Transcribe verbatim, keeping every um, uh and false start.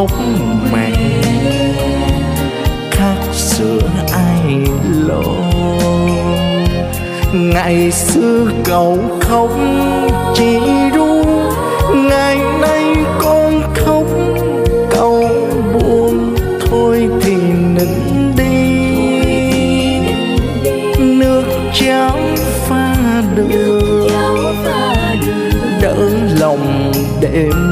khóc mẹ khắc sửa ai lộ. Ngày xưa cậu khóc chỉ ru, ngày nay con khóc cậu buồn. Thôi thì nín đi, nước cháo pha đường đỡ lòng đêm